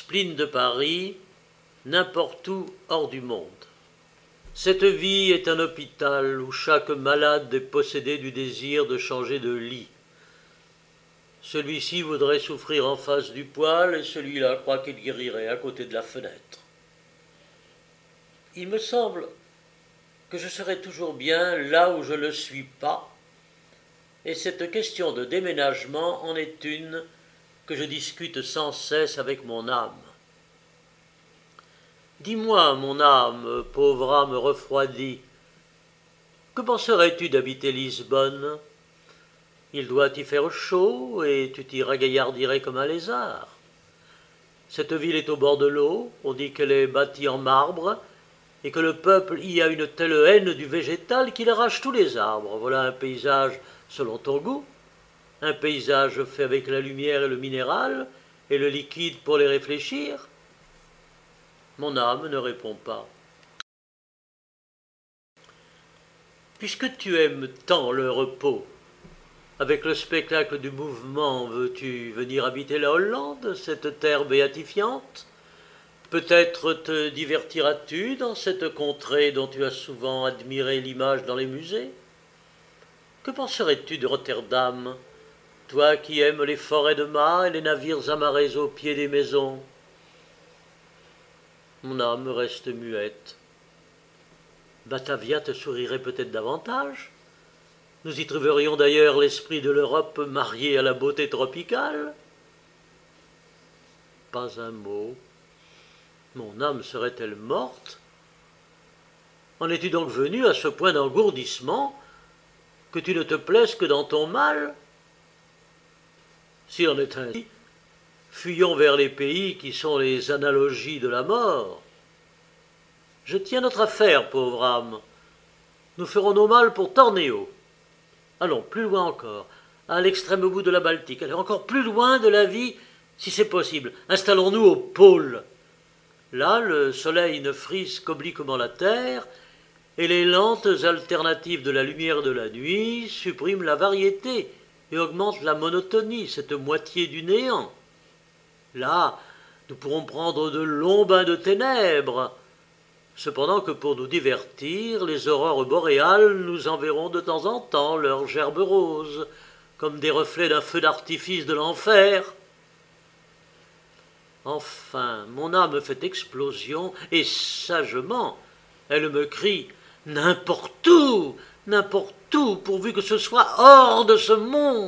spleen de Paris, n'importe où hors du monde. Cette vie est un hôpital où chaque malade est possédé du désir de changer de lit. Celui-ci voudrait souffrir en face du poêle et celui-là croit qu'il guérirait à côté de la fenêtre. Il me semble que je serai toujours bien là où je ne le suis pas, et cette question de déménagement en est une que je discute sans cesse avec mon âme. Dis-moi, mon âme, pauvre âme refroidie, que penserais-tu d'habiter Lisbonne? Il doit y faire chaud et tu t'y ragaillardirais comme un lézard. Cette ville est au bord de l'eau, on dit qu'elle est bâtie en marbre et que le peuple y a une telle haine du végétal qu'il arrache tous les arbres. Voilà un paysage selon ton goût, un paysage fait avec la lumière et le minéral et le liquide pour les réfléchir. Mon âme ne répond pas. Puisque tu aimes tant le repos, avec le spectacle du mouvement, veux-tu venir habiter la Hollande, cette terre béatifiante? Peut-être te divertiras-tu dans cette contrée dont tu as souvent admiré l'image dans les musées? Que penserais-tu de Rotterdam, toi qui aimes les forêts de mâts et les navires amarrés au pied des maisons? Mon âme reste muette. Batavia te sourirait peut-être davantage. Nous y trouverions d'ailleurs l'esprit de l'Europe marié à la beauté tropicale. Pas un mot. Mon âme serait-elle morte? En es-tu donc venu à ce point d'engourdissement que tu ne te plaises que dans ton mal? S'il en est ainsi, fuyons vers les pays qui sont les analogies de la mort. Je tiens notre affaire, pauvre âme. Nous ferons nos malles pour Tornéo. Allons, plus loin encore, à l'extrême bout de la Baltique, allez encore plus loin de la vie, si c'est possible. Installons-nous au pôle. Là, le soleil ne frise qu'obliquement la terre, et les lentes alternatives de la lumière de la nuit suppriment la variété et augmentent la monotonie, cette moitié du néant. Là, nous pourrons prendre de longs bains de ténèbres, cependant que pour nous divertir, les aurores boréales nous enverront de temps en temps leurs gerbes roses, comme des reflets d'un feu d'artifice de l'enfer. Enfin, mon âme fait explosion, et sagement, elle me crie « n'importe où, pourvu que ce soit hors de ce monde !»